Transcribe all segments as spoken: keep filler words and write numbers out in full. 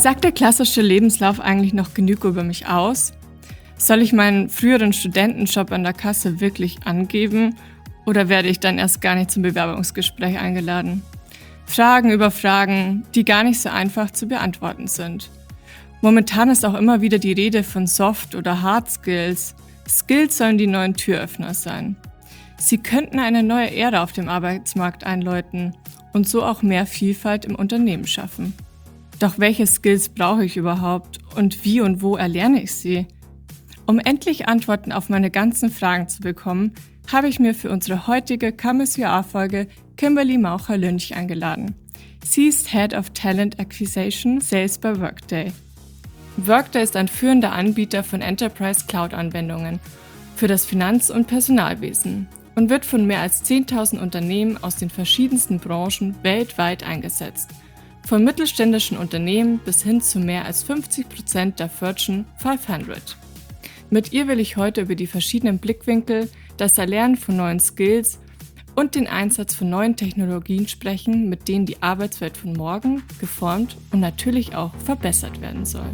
Sagt der klassische Lebenslauf eigentlich noch genug über mich aus? Soll ich meinen früheren Studentenjob an der Kasse wirklich angeben oder werde ich dann erst gar nicht zum Bewerbungsgespräch eingeladen? Fragen über Fragen, die gar nicht so einfach zu beantworten sind. Momentan ist auch immer wieder die Rede von Soft- oder Hard Skills. Skills sollen die neuen Türöffner sein. Sie könnten eine neue Ära auf dem Arbeitsmarkt einläuten und so auch mehr Vielfalt im Unternehmen schaffen. Doch welche Skills brauche ich überhaupt und wie und wo erlerne ich sie? Um endlich Antworten auf meine ganzen Fragen zu bekommen, habe ich mir für unsere heutige Come As You Are-Folge Kimberly Maucher-Lynch eingeladen. Sie ist Head of Talent Acquisition Sales bei Workday. Workday ist ein führender Anbieter von Enterprise Cloud-Anwendungen für das Finanz- und Personalwesen und wird von mehr als zehntausend Unternehmen aus den verschiedensten Branchen weltweit eingesetzt. Von mittelständischen Unternehmen bis hin zu mehr als fünfzig Prozent der Fortune fünfhundert. Mit ihr will ich heute über die verschiedenen Blickwinkel, das Erlernen von neuen Skills und den Einsatz von neuen Technologien sprechen, mit denen die Arbeitswelt von morgen geformt und natürlich auch verbessert werden soll.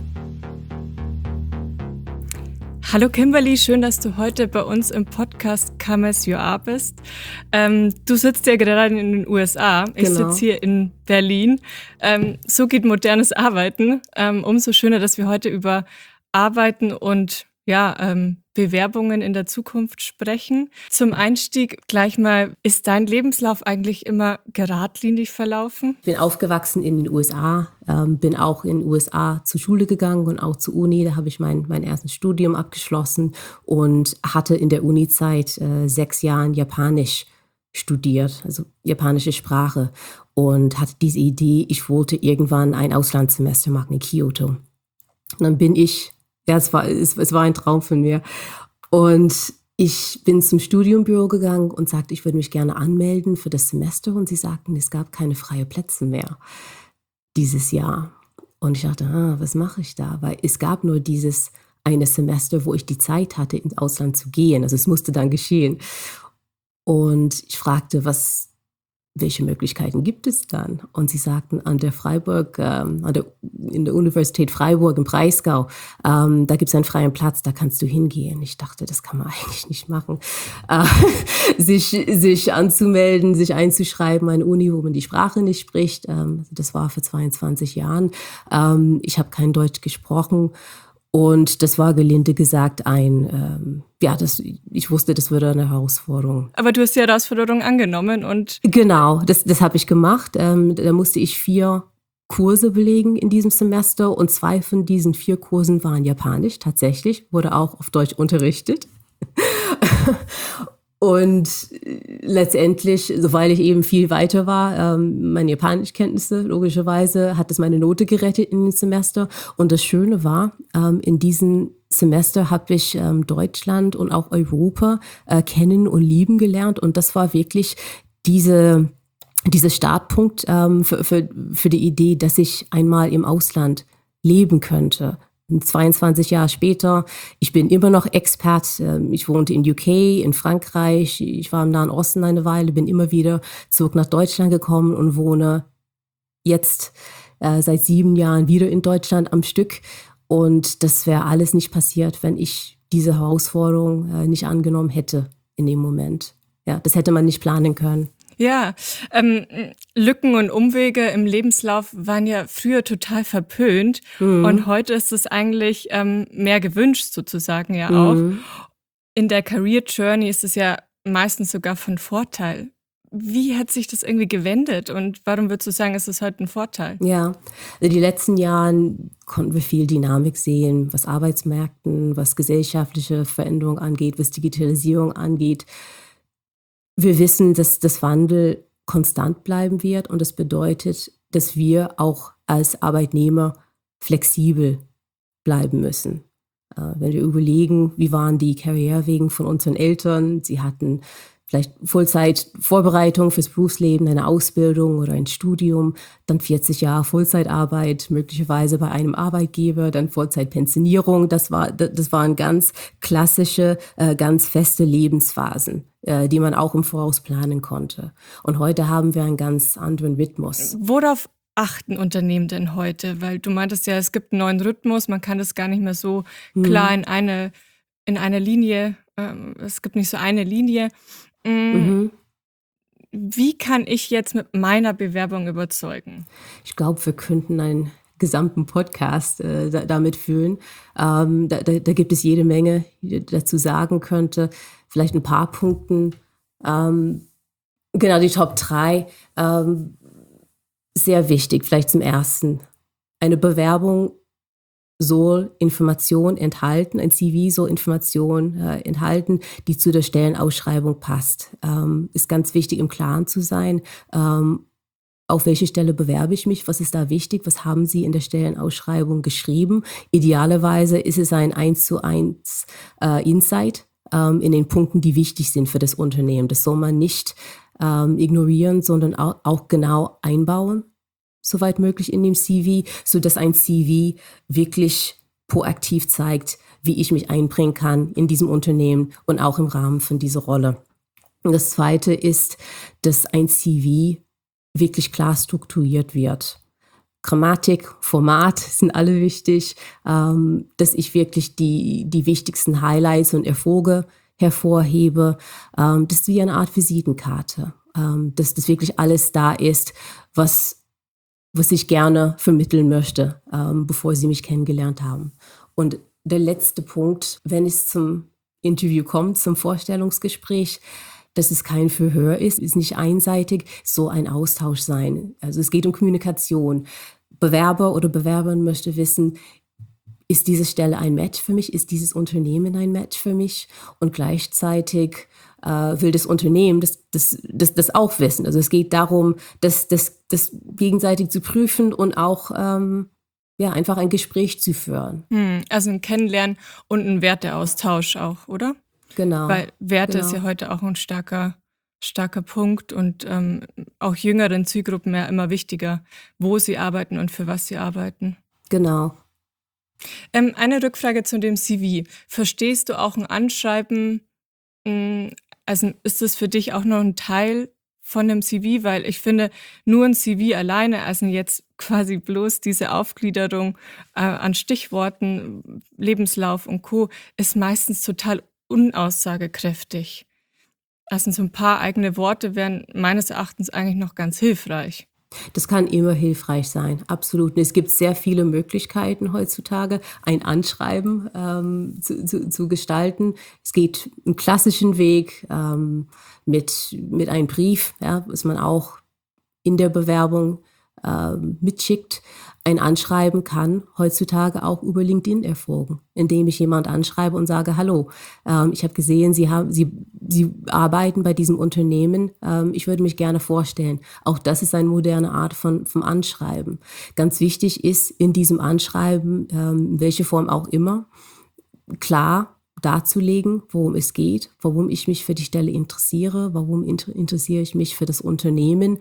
Hallo Kimberly, schön, dass du heute bei uns im Podcast Come As You Are bist. Ähm, du sitzt ja gerade in den U S A, ich Genau. sitze hier in Berlin. Ähm, so geht modernes Arbeiten. Ähm, umso schöner, dass wir heute über Arbeiten und ja, ähm, Bewerbungen in der Zukunft sprechen. Zum Einstieg gleich mal, ist dein Lebenslauf eigentlich immer geradlinig verlaufen? Ich bin aufgewachsen in den U S A, ähm, bin auch in den U S A zur Schule gegangen und auch zur Uni. Da habe ich mein, mein erstes Studium abgeschlossen und hatte in der Uni-Zeit äh, sechs Jahren Japanisch studiert, also japanische Sprache. Und hatte diese Idee, ich wollte irgendwann ein Auslandssemester machen in Kyoto. Und dann bin ich Ja, es war, es, es war ein Traum von mir. Und ich bin zum Studienbüro gegangen und sagte, ich würde mich gerne anmelden für das Semester. Und sie sagten, es gab keine freien Plätze mehr dieses Jahr. Und ich dachte, ah, was mache ich da? Weil es gab nur dieses eine Semester, wo ich die Zeit hatte, ins Ausland zu gehen. Also es musste dann geschehen. Und ich fragte, was welche Möglichkeiten gibt es dann? Und sie sagten, an der Freiburg, ähm, an der, in der Universität Freiburg im Breisgau, ähm, da gibt es einen freien Platz, da kannst du hingehen. Ich dachte, das kann man eigentlich nicht machen. Äh, sich, sich anzumelden, sich einzuschreiben an eine Uni, wo man die Sprache nicht spricht. Ähm, das war vor zweiundzwanzig Jahren. Ähm, ich habe kein Deutsch gesprochen. Und das war gelinde gesagt ein, ähm, ja, das, ich wusste, das würde eine Herausforderung. Aber du hast die Herausforderung angenommen und... Genau, das, das habe ich gemacht. Ähm, da musste ich vier Kurse belegen in diesem Semester und zwei von diesen vier Kursen waren Japanisch, tatsächlich, wurde auch auf Deutsch unterrichtet. Und letztendlich, so weil ich eben viel weiter war, ähm, meine Japanischkenntnisse, logischerweise, hat es meine Note gerettet in dem Semester. Und das Schöne war, ähm, in diesem Semester habe ich ähm, Deutschland und auch Europa äh, kennen und lieben gelernt. Und das war wirklich diese, dieser Startpunkt ähm, für, für, für die Idee, dass ich einmal im Ausland leben könnte. zweiundzwanzig Jahre später, ich bin immer noch Expert. Ich wohnte in U K, in Frankreich, ich war im Nahen Osten eine Weile, bin immer wieder zurück nach Deutschland gekommen und wohne jetzt äh, seit sieben Jahren wieder in Deutschland am Stück. Und das wäre alles nicht passiert, wenn ich diese Herausforderung äh, nicht angenommen hätte in dem Moment. Ja, das hätte man nicht planen können. Ja, ähm, Lücken und Umwege im Lebenslauf waren ja früher total verpönt mhm. und heute ist es eigentlich ähm, mehr gewünscht sozusagen ja auch. Mhm. In der Career Journey ist es ja meistens sogar von Vorteil. Wie hat sich das irgendwie gewendet und warum würdest du sagen, ist es heute ein Vorteil? Ja, die letzten Jahre konnten wir viel Dynamik sehen, was Arbeitsmärkten, was gesellschaftliche Veränderung angeht, was Digitalisierung angeht. Wir wissen, dass das Wandel konstant bleiben wird und das bedeutet, dass wir auch als Arbeitnehmer flexibel bleiben müssen. Wenn wir überlegen, wie waren die Karrierewege von unseren Eltern, sie hatten vielleicht Vollzeit-Vorbereitung fürs Berufsleben, eine Ausbildung oder ein Studium, dann vierzig Jahre Vollzeitarbeit, möglicherweise bei einem Arbeitgeber, dann Vollzeitpensionierung. Das war, das waren ganz klassische, ganz feste Lebensphasen, die man auch im Voraus planen konnte. Und heute haben wir einen ganz anderen Rhythmus. Worauf achten Unternehmen denn heute? Weil du meintest ja, es gibt einen neuen Rhythmus, man kann das gar nicht mehr so klar Mhm. in eine in einer Linie ähm, es gibt nicht so eine Linie. Hm, Mhm. wie kann ich jetzt mit meiner Bewerbung überzeugen? Ich glaube, wir könnten einen gesamten Podcast äh, da, damit füllen. Ähm, da, da, da gibt es jede Menge, die ich dazu sagen könnte. Vielleicht ein paar Punkten. Ähm, genau, die Top drei. Ähm, sehr wichtig, vielleicht zum Ersten. Eine Bewerbung soll Information enthalten, ein C V soll Information äh, enthalten, die zu der Stellenausschreibung passt. Ähm, ist ganz wichtig, im Klaren zu sein, ähm, auf welche Stelle bewerbe ich mich, was ist da wichtig, was haben Sie in der Stellenausschreibung geschrieben. Idealerweise ist es ein eins zu eins äh, Insight ähm, in den Punkten, die wichtig sind für das Unternehmen. Das soll man nicht ähm, ignorieren, sondern auch, auch genau einbauen, soweit möglich in dem C V, sodass ein C V wirklich proaktiv zeigt, wie ich mich einbringen kann in diesem Unternehmen und auch im Rahmen von dieser Rolle. Und das Zweite ist, dass ein C V wirklich klar strukturiert wird. Grammatik, Format sind alle wichtig, ähm, dass ich wirklich die, die wichtigsten Highlights und Erfolge hervorhebe. Ähm, das ist wie eine Art Visitenkarte, ähm, dass das wirklich alles da ist, was was ich gerne vermitteln möchte, ähm, bevor Sie mich kennengelernt haben. Und der letzte Punkt, wenn es zum Interview kommt, zum Vorstellungsgespräch, dass es kein Verhör ist, ist nicht einseitig, so ein Austausch sein. Also es geht um Kommunikation. Bewerber oder Bewerberin möchte wissen, ist diese Stelle ein Match für mich? Ist dieses Unternehmen ein Match für mich? Und gleichzeitig äh, will das Unternehmen das, das, das, das auch wissen. Also es geht darum, das, das, das gegenseitig zu prüfen und auch ähm, ja, einfach ein Gespräch zu führen. Hm, also ein Kennenlernen und ein Werteaustausch auch, oder? Genau, Weil Werte ist genau, ja heute auch ein starker starker Punkt und, ähm, auch jüngeren Zielgruppen ja immer wichtiger, wo sie arbeiten und für was sie arbeiten. genau. Ähm, eine Rückfrage zu dem C V. Verstehst du auch ein Anschreiben hm, also, ist das für dich auch noch ein Teil von dem C V? Weil ich finde, nur ein C V alleine, also jetzt quasi bloß diese Aufgliederung, äh, an Stichworten, Lebenslauf und Co., ist meistens total unaussagekräftig. Also, so ein paar eigene Worte wären meines Erachtens eigentlich noch ganz hilfreich. Das kann immer hilfreich sein, absolut. Und es gibt sehr viele Möglichkeiten heutzutage, ein Anschreiben ähm, zu, zu, zu gestalten. Es geht einen klassischen Weg ähm, mit, mit einem Brief, ja, was man auch in der Bewerbung ähm, mitschickt. Ein Anschreiben kann heutzutage auch über LinkedIn erfolgen, indem ich jemand anschreibe und sage, hallo, ähm, ich habe gesehen, Sie, haben, Sie, Sie arbeiten bei diesem Unternehmen, ähm, ich würde mich gerne vorstellen. Auch das ist eine moderne Art von, vom Anschreiben. Ganz wichtig ist in diesem Anschreiben, ähm, in welche Form auch immer, klar darzulegen, worum es geht, warum ich mich für die Stelle interessiere, warum inter- interessiere ich mich für das Unternehmen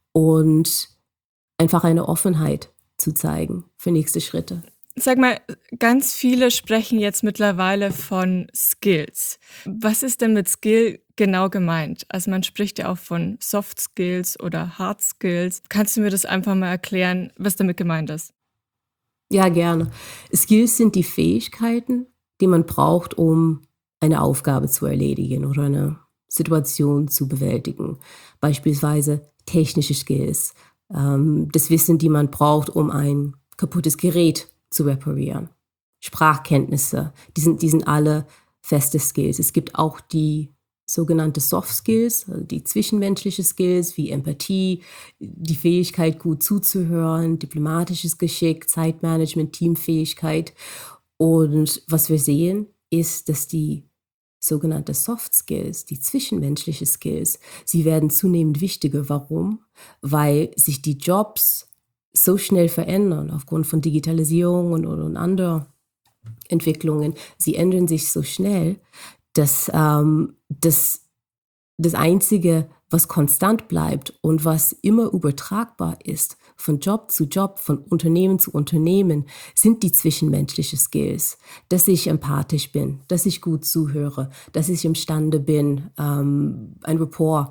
und einfach eine Offenheit zu zeigen für nächste Schritte. Sag mal, ganz viele sprechen jetzt mittlerweile von Skills. Was ist denn mit Skill genau gemeint? Also, man spricht ja auch von Soft Skills oder Hard Skills. Kannst du mir das einfach mal erklären, was damit gemeint ist? Ja, gerne. Skills sind die Fähigkeiten, die man braucht, um eine Aufgabe zu erledigen oder eine Situation zu bewältigen. Beispielsweise technische Skills, ähm, das Wissen, die man braucht, um ein kaputtes Gerät zu reparieren. Sprachkenntnisse, die sind, die sind alle feste Skills. Es gibt auch die sogenannte Soft Skills, also die zwischenmenschliche Skills wie Empathie, die Fähigkeit, gut zuzuhören, diplomatisches Geschick, Zeitmanagement, Teamfähigkeit. Und was wir sehen, ist, dass die sogenannte Soft Skills, die zwischenmenschliche Skills, sie werden zunehmend wichtiger. Warum? Weil sich die Jobs so schnell verändern aufgrund von Digitalisierung und, und, und anderen Entwicklungen. Sie ändern sich so schnell, dass ähm, das, das Einzige, was konstant bleibt und was immer übertragbar ist, von Job zu Job, von Unternehmen zu Unternehmen, sind die zwischenmenschlichen Skills. Dass ich empathisch bin, dass ich gut zuhöre, dass ich imstande bin, ähm, ein Rapport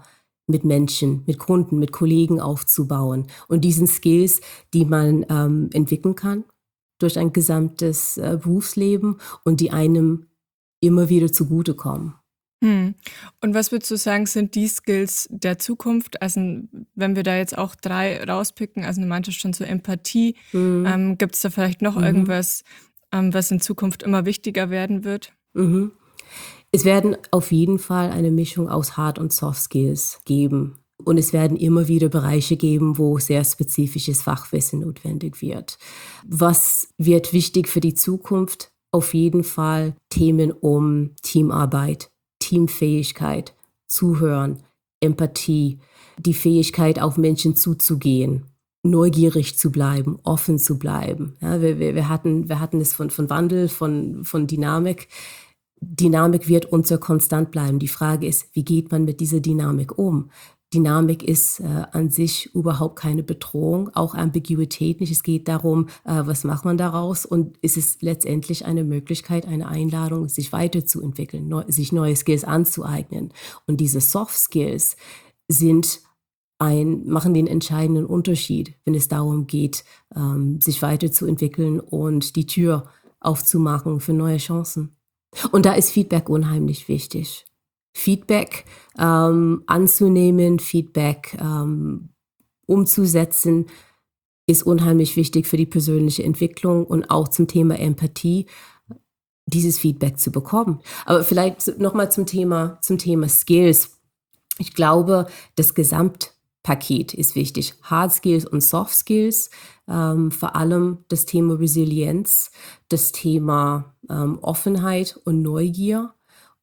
mit Menschen, mit Kunden, mit Kollegen aufzubauen. Und diesen Skills, die man ähm, entwickeln kann durch ein gesamtes äh, Berufsleben und die einem immer wieder zugutekommen. Hm. Und was würdest du sagen, sind die Skills der Zukunft? Also wenn wir da jetzt auch drei rauspicken, also du meintest schon so Empathie, Mhm. ähm, gibt es da vielleicht noch Mhm. irgendwas, ähm, was in Zukunft immer wichtiger werden wird? Mhm. Es werden auf jeden Fall eine Mischung aus Hard- und Soft Skills geben. Und es werden immer wieder Bereiche geben, wo sehr spezifisches Fachwissen notwendig wird. Was wird wichtig für die Zukunft? Auf jeden Fall Themen um Teamarbeit, Teamfähigkeit, Zuhören, Empathie, die Fähigkeit, auf Menschen zuzugehen, neugierig zu bleiben, offen zu bleiben. Ja, wir, wir, wir hatten, wir hatten es von, von Wandel, von, von Dynamik. Dynamik wird unser konstant bleiben. Die Frage ist, wie geht man mit dieser Dynamik um? Dynamik ist äh, an sich überhaupt keine Bedrohung, auch Ambiguität nicht. Es geht darum, äh, was macht man daraus und ist es letztendlich eine Möglichkeit, eine Einladung, sich weiterzuentwickeln, neu, sich neue Skills anzueignen. Und diese Soft Skills sind ein, machen den entscheidenden Unterschied, wenn es darum geht, ähm, sich weiterzuentwickeln und die Tür aufzumachen für neue Chancen. Und da ist Feedback unheimlich wichtig. Feedback ähm, anzunehmen, Feedback ähm, umzusetzen, ist unheimlich wichtig für die persönliche Entwicklung und auch zum Thema Empathie, dieses Feedback zu bekommen. Aber vielleicht nochmal zum Thema, zum Thema Skills. Ich glaube, das Gesamtpaket ist wichtig. Hard Skills und Soft Skills, ähm, vor allem das Thema Resilienz, das Thema ähm, Offenheit und Neugier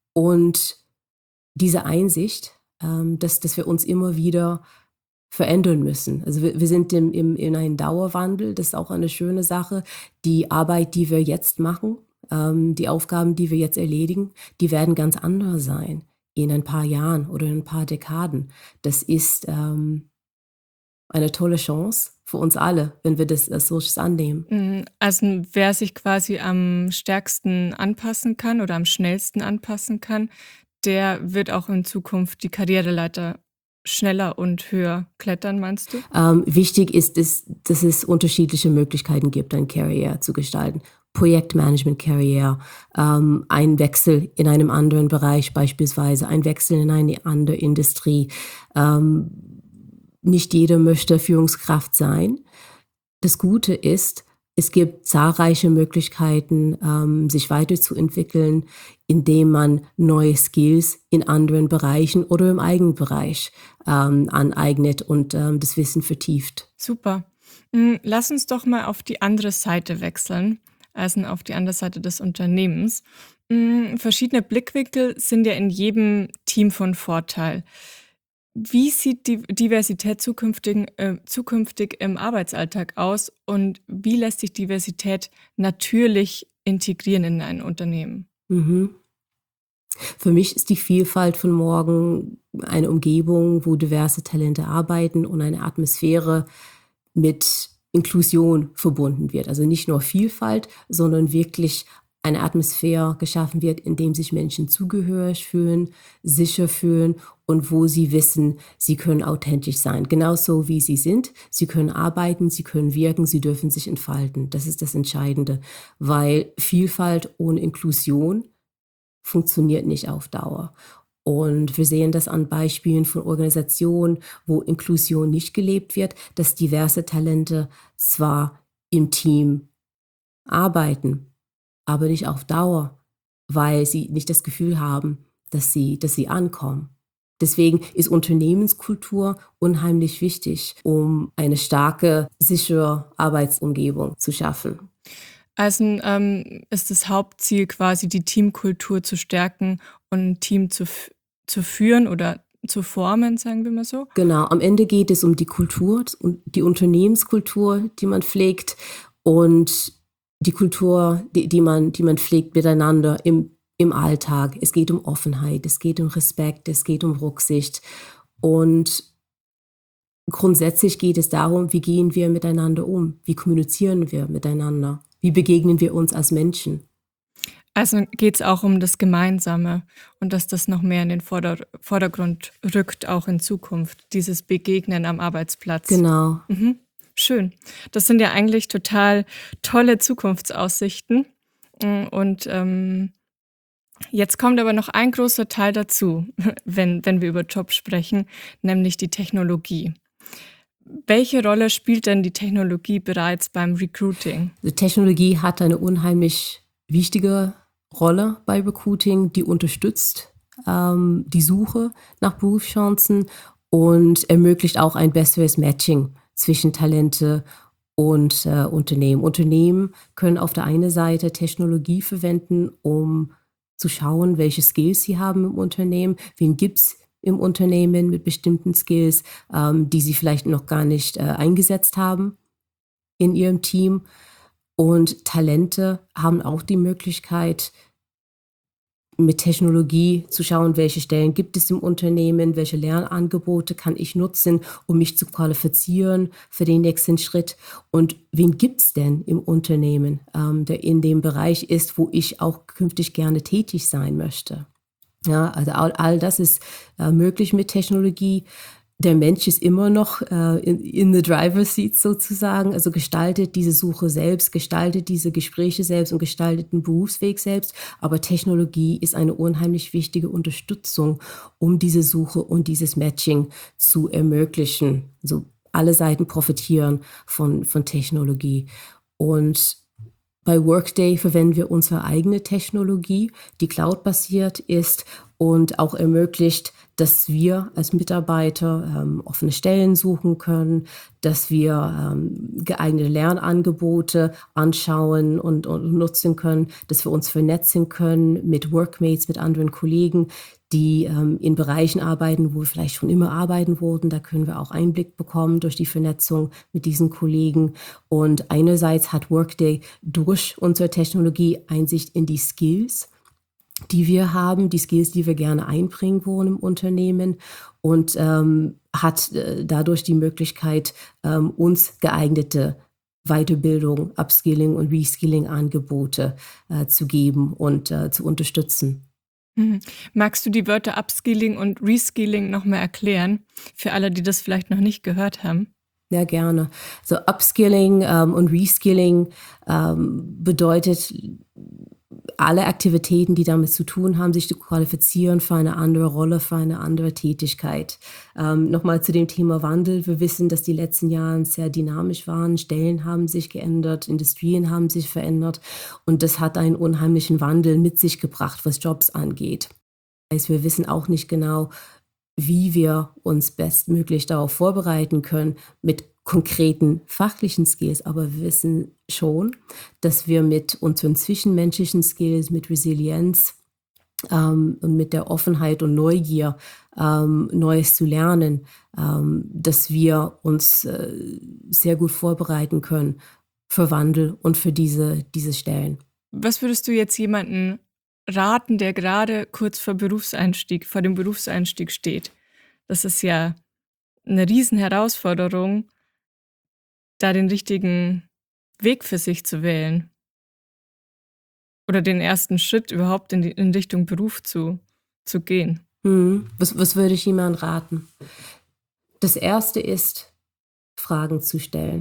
und diese Einsicht, ähm, dass, dass wir uns immer wieder verändern müssen. Also wir, wir sind im, im, in einem Dauerwandel, das ist auch eine schöne Sache. Die Arbeit, die wir jetzt machen, ähm, die Aufgaben, die wir jetzt erledigen, die werden ganz anders sein in ein paar Jahren oder in ein paar Dekaden. Das ist ähm, eine tolle Chance für uns alle, wenn wir das als solches annehmen. Also wer sich quasi am stärksten anpassen kann oder am schnellsten anpassen kann, der wird auch in Zukunft die Karriereleiter schneller und höher klettern, meinst du? Ähm, wichtig ist, es, dass es unterschiedliche Möglichkeiten gibt, ein Career zu gestalten. Projektmanagement-Career, ähm, ein Wechsel in einem anderen Bereich beispielsweise, ein Wechsel in eine andere Industrie. Ähm, nicht jeder möchte Führungskraft sein. Das Gute ist, es gibt zahlreiche Möglichkeiten, ähm, sich weiterzuentwickeln, indem man neue Skills in anderen Bereichen oder im eigenen Bereich ähm, aneignet und ähm, das Wissen vertieft. Super. Lass uns doch mal auf die andere Seite wechseln, also auf die andere Seite des Unternehmens. Verschiedene Blickwinkel sind ja in jedem Team von Vorteil. Wie sieht die Diversität zukünftig, äh, zukünftig im Arbeitsalltag aus und wie lässt sich Diversität natürlich integrieren in ein Unternehmen? Mhm. Für mich ist die Vielfalt von morgen eine Umgebung, wo diverse Talente arbeiten und eine Atmosphäre mit Inklusion verbunden wird. Also nicht nur Vielfalt, sondern wirklich eine Atmosphäre geschaffen wird, in dem sich Menschen zugehörig fühlen, sicher fühlen und wo sie wissen, sie können authentisch sein. Genauso wie sie sind. Sie können arbeiten, sie können wirken, sie dürfen sich entfalten. Das ist das Entscheidende, weil Vielfalt ohne Inklusion funktioniert nicht auf Dauer. Und wir sehen das an Beispielen von Organisationen, wo Inklusion nicht gelebt wird, dass diverse Talente zwar im Team arbeiten, aber nicht auf Dauer, weil sie nicht das Gefühl haben, dass sie, dass sie ankommen. Deswegen ist Unternehmenskultur unheimlich wichtig, um eine starke, sichere Arbeitsumgebung zu schaffen. Also ähm, ist das Hauptziel quasi, die Teamkultur zu stärken und ein Team zu, zu führen oder zu formen, sagen wir mal so? Genau, am Ende geht es um die Kultur und die Unternehmenskultur, die man pflegt und die Kultur, die, die, man, die man pflegt miteinander im, im Alltag. Es geht um Offenheit, es geht um Respekt, es geht um Rücksicht und grundsätzlich geht es darum, wie gehen wir miteinander um, wie kommunizieren wir miteinander, wie begegnen wir uns als Menschen. Also geht es auch um das Gemeinsame und dass das noch mehr in den Vorder Vordergrund rückt, auch in Zukunft, dieses Begegnen am Arbeitsplatz. Genau. Mhm. Schön. Das sind ja eigentlich total tolle Zukunftsaussichten. Mm, Und ähm, jetzt kommt aber noch ein großer Teil dazu, wenn, wenn wir über Jobs sprechen, nämlich die Technologie. Welche Rolle spielt denn die Technologie bereits beim Recruiting? Die Technologie hat eine unheimlich wichtige Rolle bei Recruiting, die unterstützt ähm, die Suche nach Berufschancen und ermöglicht auch ein besseres Matching zwischen Talente und äh, Unternehmen. Unternehmen können auf der einen Seite Technologie verwenden, um zu schauen, welche Skills sie haben im Unternehmen, wen gibt's im Unternehmen mit bestimmten Skills, ähm, die sie vielleicht noch gar nicht äh, eingesetzt haben in ihrem Team. Und Talente haben auch die Möglichkeit, mit Technologie zu schauen, welche Stellen gibt es im Unternehmen, welche Lernangebote kann ich nutzen, um mich zu qualifizieren für den nächsten Schritt. Und wen gibt es denn im Unternehmen, ähm, der in dem Bereich ist, wo ich auch künftig gerne tätig sein möchte. Ja, also all, all das ist äh, möglich mit Technologie. Der Mensch ist immer noch äh, in, in the driver's seat sozusagen, also gestaltet diese Suche selbst, gestaltet diese Gespräche selbst und gestaltet den Berufsweg selbst. Aber Technologie ist eine unheimlich wichtige Unterstützung, um diese Suche und dieses Matching zu ermöglichen. Also alle Seiten profitieren von, von Technologie. Und bei Workday verwenden wir unsere eigene Technologie, die cloud-basiert ist und auch ermöglicht, dass wir als Mitarbeiter ähm, offene Stellen suchen können, dass wir ähm, geeignete Lernangebote anschauen und, und nutzen können, dass wir uns vernetzen können mit Workmates, mit anderen Kollegen, die ähm, in Bereichen arbeiten, wo wir vielleicht schon immer arbeiten wurden. Da können wir auch Einblick bekommen durch die Vernetzung mit diesen Kollegen. Und einerseits hat Workday durch unsere Technologie Einsicht in die Skills, die wir haben, die Skills, die wir gerne einbringen wollen im Unternehmen und ähm, hat äh, dadurch die Möglichkeit, ähm, uns geeignete Weiterbildung, Upskilling und Reskilling-Angebote äh, zu geben und äh, zu unterstützen. Mhm. Magst du die Wörter Upskilling und Reskilling noch mal erklären, für alle, die das vielleicht noch nicht gehört haben? Ja, gerne. So Upskilling ähm, und Reskilling ähm, bedeutet alle Aktivitäten, die damit zu tun haben, sich zu qualifizieren für eine andere Rolle, für eine andere Tätigkeit. Ähm, Nochmal zu dem Thema Wandel. Wir wissen, dass die letzten Jahre sehr dynamisch waren. Stellen haben sich geändert, Industrien haben sich verändert und das hat einen unheimlichen Wandel mit sich gebracht, was Jobs angeht. Das heißt, wir wissen auch nicht genau, wie wir uns bestmöglich darauf vorbereiten können mit konkreten fachlichen Skills, aber wir wissen schon, dass wir mit unseren zwischenmenschlichen Skills, mit Resilienz ähm, und mit der Offenheit und Neugier, ähm, Neues zu lernen, ähm, dass wir uns äh, sehr gut vorbereiten können für Wandel und für diese, diese Stellen. Was würdest du jetzt jemanden raten, der gerade kurz vor Berufseinstieg, vor dem Berufseinstieg steht? Das ist ja eine Riesenherausforderung, da den richtigen Weg für sich zu wählen oder den ersten Schritt überhaupt in die in Richtung Beruf zu zu gehen. Hm. Was, was würde ich jemandem raten? Das Erste ist, Fragen zu stellen.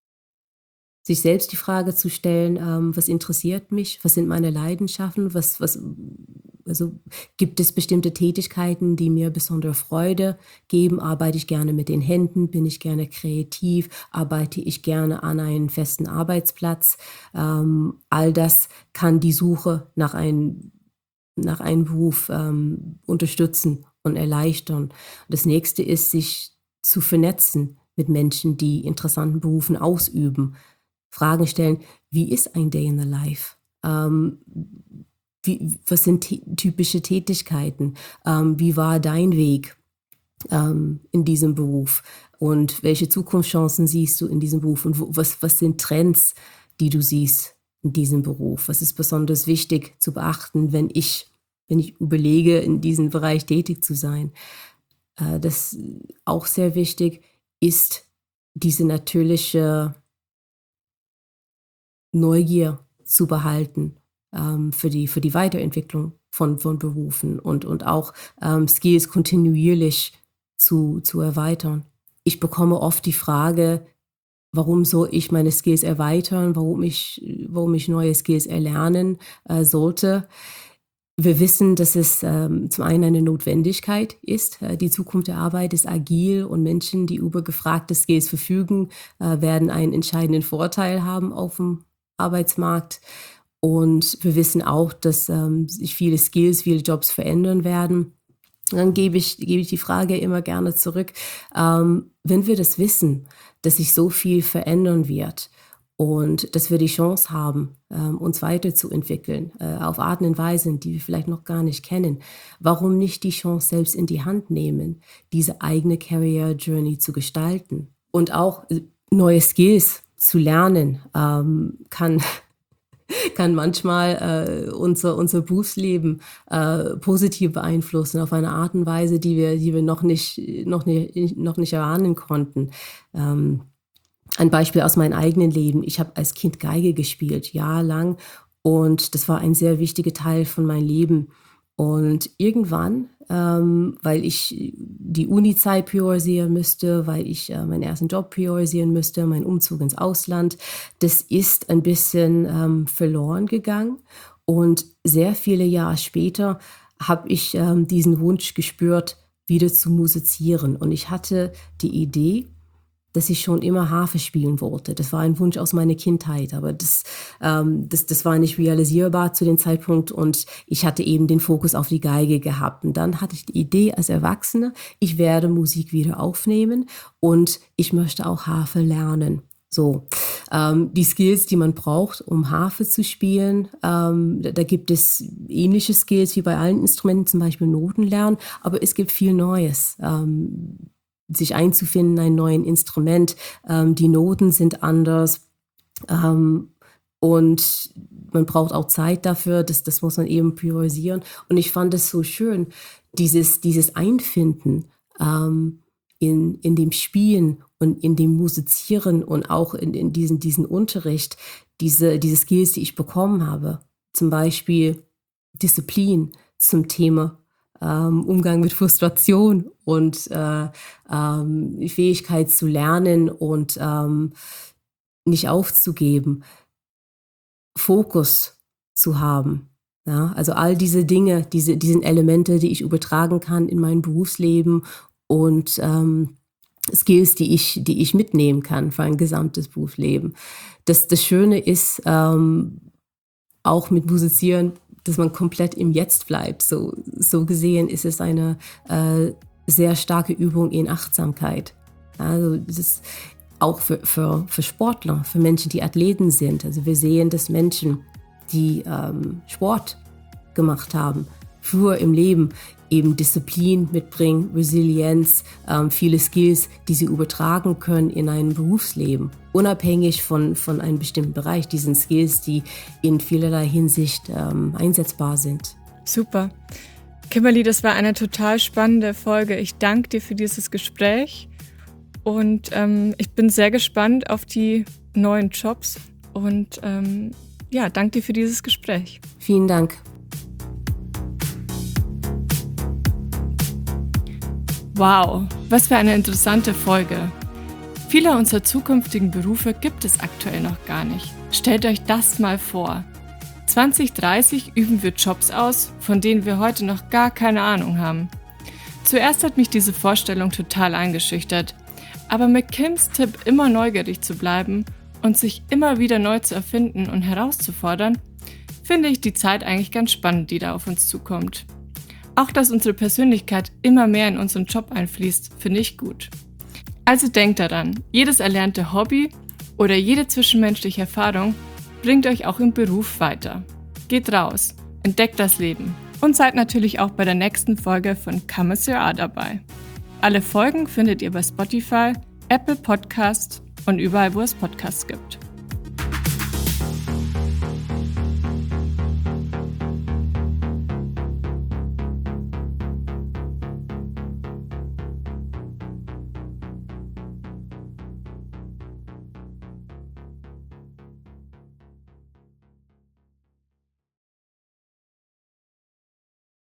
Sich selbst die Frage zu stellen, ähm, was interessiert mich, was sind meine Leidenschaften, was, was, also gibt es bestimmte Tätigkeiten, die mir besondere Freude geben, arbeite ich gerne mit den Händen, bin ich gerne kreativ, arbeite ich gerne an einem festen Arbeitsplatz. Ähm, all das kann die Suche nach einem, nach einem Beruf ähm, unterstützen und erleichtern. Das nächste ist, sich zu vernetzen mit Menschen, die interessanten Berufen ausüben. Fragen stellen, wie ist ein Day in the Life? Ähm, wie, was sind t- typische Tätigkeiten? Ähm, wie war dein Weg ähm, in diesem Beruf? Und welche Zukunftschancen siehst du in diesem Beruf? Und wo, was, was sind Trends, die du siehst in diesem Beruf? Was ist besonders wichtig zu beachten, wenn ich, wenn ich überlege, in diesem Bereich tätig zu sein? Äh, das auch sehr wichtig ist diese natürliche Neugier zu behalten, ähm, für die, für die Weiterentwicklung von, von Berufen und, und auch ähm, Skills kontinuierlich zu, zu erweitern. Ich bekomme oft die Frage, warum soll ich meine Skills erweitern, warum ich, warum ich neue Skills erlernen äh, sollte. Wir wissen, dass es ähm, zum einen eine Notwendigkeit ist. Äh, die Zukunft der Arbeit ist agil und Menschen, die über gefragte Skills verfügen, äh, werden einen entscheidenden Vorteil haben auf dem Arbeitsmarkt. Und wir wissen auch, dass ähm, sich viele Skills, viele Jobs verändern werden. Dann gebe ich, gebe ich die Frage immer gerne zurück. Ähm, wenn wir das wissen, dass sich so viel verändern wird und dass wir die Chance haben, ähm, uns weiterzuentwickeln, äh, auf Arten und Weisen, die wir vielleicht noch gar nicht kennen, warum nicht die Chance selbst in die Hand nehmen, diese eigene Career Journey zu gestalten und auch neue Skills zu lernen, ähm, kann kann manchmal äh, unser, unser Berufsleben äh, positiv beeinflussen auf eine Art und Weise, die wir, die wir noch nicht, noch nicht, noch nicht erahnen konnten. Ähm, ein Beispiel aus meinem eigenen Leben. Ich habe als Kind Geige gespielt, jahrelang, und das war ein sehr wichtiger Teil von meinem Leben. Und irgendwann, ähm, weil ich die Uni-Zeit priorisieren müsste, weil ich äh, meinen ersten Job priorisieren müsste, meinen Umzug ins Ausland, das ist ein bisschen ähm, verloren gegangen. Und sehr viele Jahre später habe ich ähm, diesen Wunsch gespürt, wieder zu musizieren. Und ich hatte die Idee, dass ich schon immer Harfe spielen wollte. Das war ein Wunsch aus meiner Kindheit, aber das, ähm, das, das war nicht realisierbar zu dem Zeitpunkt und ich hatte eben den Fokus auf die Geige gehabt. Und dann hatte ich die Idee als Erwachsene, ich werde Musik wieder aufnehmen und ich möchte auch Harfe lernen. So, ähm, die Skills, die man braucht, um Harfe zu spielen, ähm, da, da gibt es ähnliche Skills wie bei allen Instrumenten, zum Beispiel Noten lernen, aber es gibt viel Neues. Ähm, sich einzufinden in ein neues Instrument. Ähm, die Noten sind anders ähm, und man braucht auch Zeit dafür, das, das muss man eben priorisieren. Und ich fand es so schön, dieses, dieses Einfinden ähm, in, in dem Spielen und in dem Musizieren und auch in, in diesen, diesen Unterricht, diese, diese Skills, die ich bekommen habe. Zum Beispiel Disziplin zum Thema Ähm, Umgang mit Frustration und äh, ähm, die Fähigkeit zu lernen und ähm, nicht aufzugeben, Fokus zu haben. Ja? Also all diese Dinge, diese, diese Elemente, die ich übertragen kann in mein Berufsleben und ähm, Skills, die ich, die ich mitnehmen kann für ein gesamtes Berufsleben. Das, das Schöne ist, ähm, auch mit Musizieren, dass man komplett im Jetzt bleibt. So, so gesehen ist es eine äh, sehr starke Übung in Achtsamkeit. Also das ist auch für, für, für Sportler, für Menschen, die Athleten sind. Also wir sehen, dass Menschen, die ähm, Sport gemacht haben, früher im Leben eben Disziplin mitbringen, Resilienz, ähm, viele Skills, die sie übertragen können in ein Berufsleben. Unabhängig von, von einem bestimmten Bereich, diesen Skills, die in vielerlei Hinsicht ähm, einsetzbar sind. Super. Kimberly, das war eine total spannende Folge. Ich danke dir für dieses Gespräch und ähm, ich bin sehr gespannt auf die neuen Jobs und ähm, ja, danke dir für dieses Gespräch. Vielen Dank. Wow, was für eine interessante Folge. Viele unserer zukünftigen Berufe gibt es aktuell noch gar nicht. Stellt euch das mal vor. zwanzig dreißig üben wir Jobs aus, von denen wir heute noch gar keine Ahnung haben. Zuerst hat mich diese Vorstellung total eingeschüchtert. Aber mit Kims Tipp, immer neugierig zu bleiben und sich immer wieder neu zu erfinden und herauszufordern, finde ich die Zeit eigentlich ganz spannend, die da auf uns zukommt. Auch, dass unsere Persönlichkeit immer mehr in unseren Job einfließt, finde ich gut. Also denkt daran, jedes erlernte Hobby oder jede zwischenmenschliche Erfahrung bringt euch auch im Beruf weiter. Geht raus, entdeckt das Leben und seid natürlich auch bei der nächsten Folge von Come As You Are dabei. Alle Folgen findet ihr bei Spotify, Apple Podcasts und überall, wo es Podcasts gibt.